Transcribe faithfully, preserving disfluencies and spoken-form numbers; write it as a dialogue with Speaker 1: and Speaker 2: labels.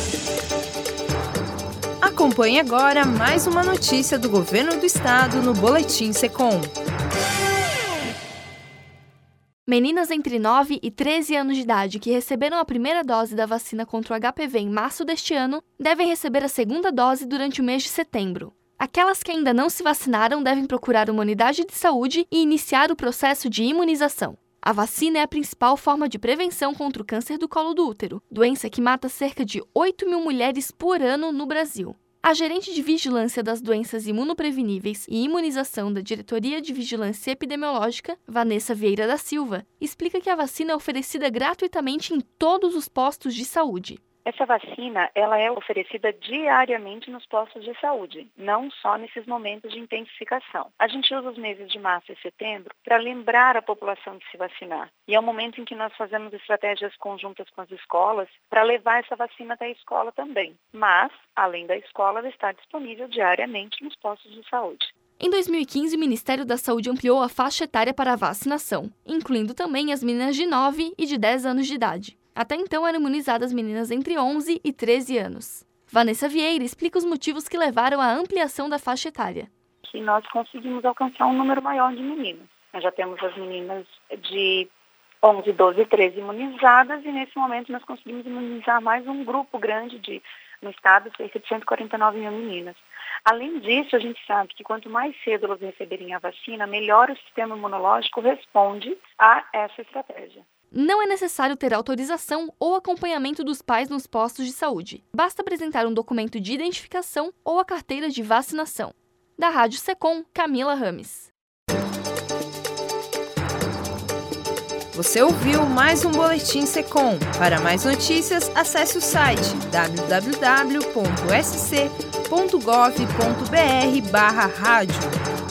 Speaker 1: Acompanhe agora mais uma notícia do Governo do Estado no Boletim Secom.
Speaker 2: Meninas entre nove e treze anos de idade que receberam a primeira dose da vacina contra o H P V em março deste ano devem receber a segunda dose durante o mês de setembro. Aquelas que ainda não se vacinaram devem procurar uma unidade de saúde e iniciar o processo de imunização. A vacina é a principal forma de prevenção contra o câncer do colo do útero, doença que mata cerca de oito mil mulheres por ano no Brasil. A gerente de Vigilância das Doenças Imunopreveníveis e Imunização da Diretoria de Vigilância Epidemiológica, Vanessa Vieira da Silva, explica que a vacina é oferecida gratuitamente em todos os postos de saúde.
Speaker 3: Essa vacina, ela é oferecida diariamente nos postos de saúde, não só nesses momentos de intensificação. A gente usa os meses de março e setembro para lembrar a população de se vacinar. E é o momento em que nós fazemos estratégias conjuntas com as escolas para levar essa vacina até a escola também. Mas, além da escola, ela está disponível diariamente nos postos de saúde.
Speaker 2: Em dois mil e quinze, o Ministério da Saúde ampliou a faixa etária para a vacinação, incluindo também as meninas de nove e de dez anos de idade. Até então eram imunizadas meninas entre onze e treze anos. Vanessa Vieira explica os motivos que levaram à ampliação da faixa etária.
Speaker 3: Que nós conseguimos alcançar um número maior de meninas. Nós já temos as meninas de onze, doze, treze imunizadas e nesse momento nós conseguimos imunizar mais um grupo grande de, no estado, cerca de cento e quarenta e nove mil meninas. Além disso, a gente sabe que quanto mais cedo elas receberem a vacina, melhor o sistema imunológico responde a essa estratégia.
Speaker 2: Não é necessário ter autorização ou acompanhamento dos pais nos postos de saúde. Basta apresentar um documento de identificação ou a carteira de vacinação. Da Rádio Secom, Camila Rames.
Speaker 1: Você ouviu mais um Boletim Secom. Para mais notícias, acesse o site w w w ponto s c ponto gov ponto b r barra rádio.